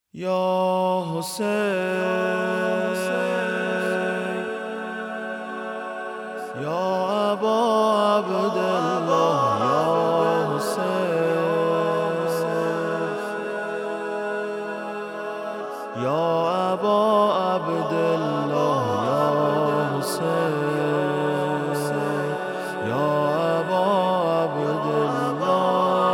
یا حسین یا ابا عبدالله یا حسین یا ابا عبدالله یا حسین یا ابا عبدالله.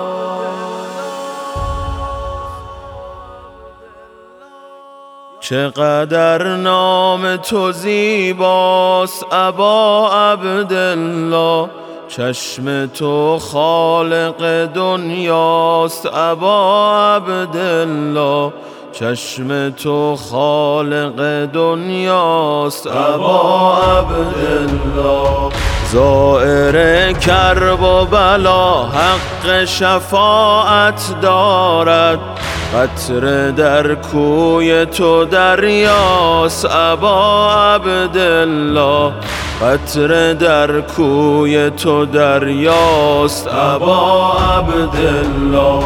چقدر نام تو زیباست ابا عبدالله، چشم تو خالق دنیاست ابا عبدالله، چشم تو خالق دنیاست ابا عبدالله. زائر کرب و بلا حق شفاعت دارد، قطره در کوی تو دریاست ابا عبدالله، قطره در کوی تو دریاست ابا عبدالله.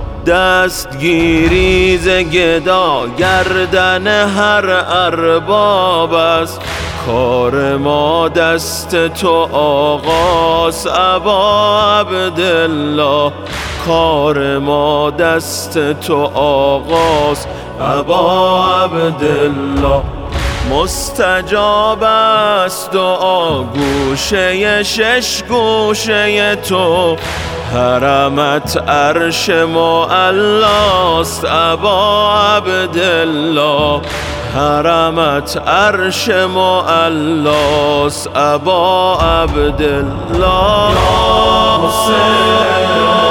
دستگیری ز گدا گردن هر ارباب است، کار ما دست تو آغاست ابا عبدالله، کار ما دست تو آغاز ابا عبدالله. مستجاب است دعا گوشه شش گوشه تو، حرمت عرش معلاست ابا عبدالله، حرمت عرش معلاست ابا عبدالله. یا حسین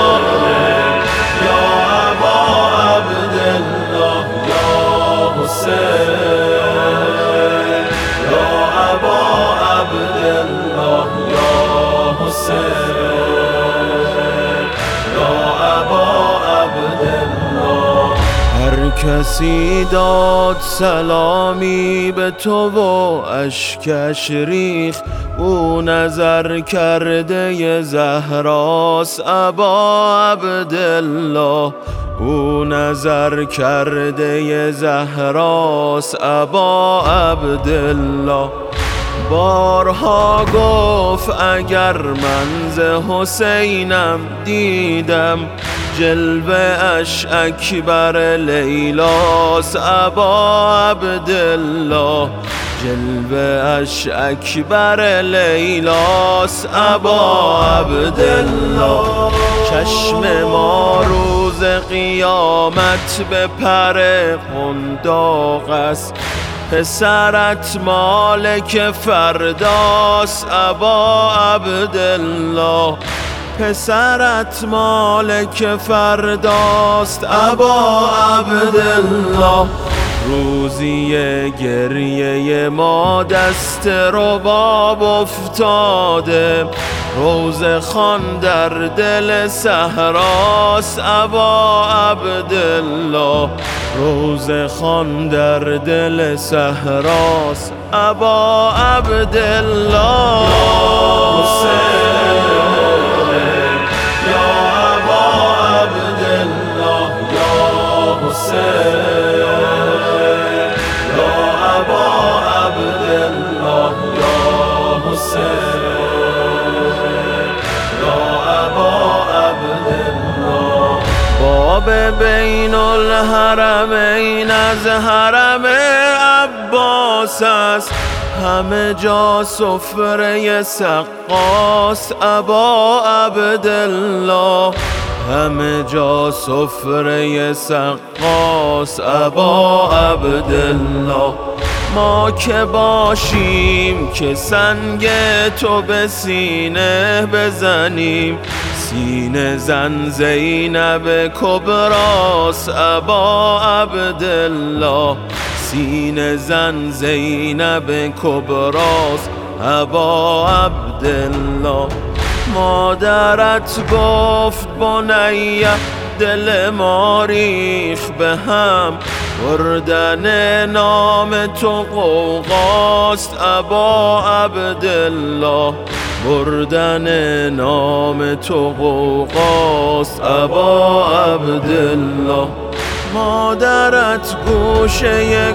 یا ابا عبدالله یا حسین یا ابا عبدالله یا حسین یا ابا عبدالله. هر کسی داد سلامی به تو و اشکش ریخت، او نظر کرده زهراست ابا عبدالله، او نظر کرده زهراست ابا عبدالله. بارها گفت اگر من ز حسینم دیدم، جلوه اش اکبر لیلاست ابا عبدالله، جلوه اش اکبر لیلاست ابا عبدالله. چشم ما روز قیامت به پر قنداق است، پسرت مالک فرداست ابا عبدالله، پسرت مالک فرداست ابا عبدالله. روزی گریه ما دست رباب افتاده، روزه خوان در دل صحراست ابا عبدالله، روزه خوان در دل صحراست ابا عبدالله. یا حسین یا ابا عبدالله یا حسین یا ابا عبدالله یا حسین یا ابا عبدالله. باب بین الحرمین از حرم عباس است، همه جا سفره سقاست ابا عبدالله، همه جا سفره سقاست ابا عبدالله. ما که باشیم که سنگ تو به سینه بزنیم، سینه زن زینب کبراست ابا عبدالله، سینه زن زینب کبراست ابا عبدالله. مادرت گفت بنیه دل ما ریخ به هم، بردن نام تو غوغاست ابا عبدالله، بردن نام تو غوغاست ابا عبدالله. مادرت گوشه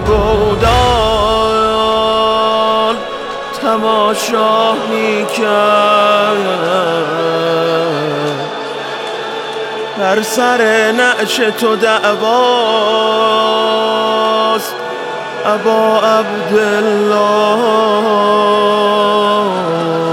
گودال تماشا میکرد، بر سر نعش تو دعواست ابا عبدالله.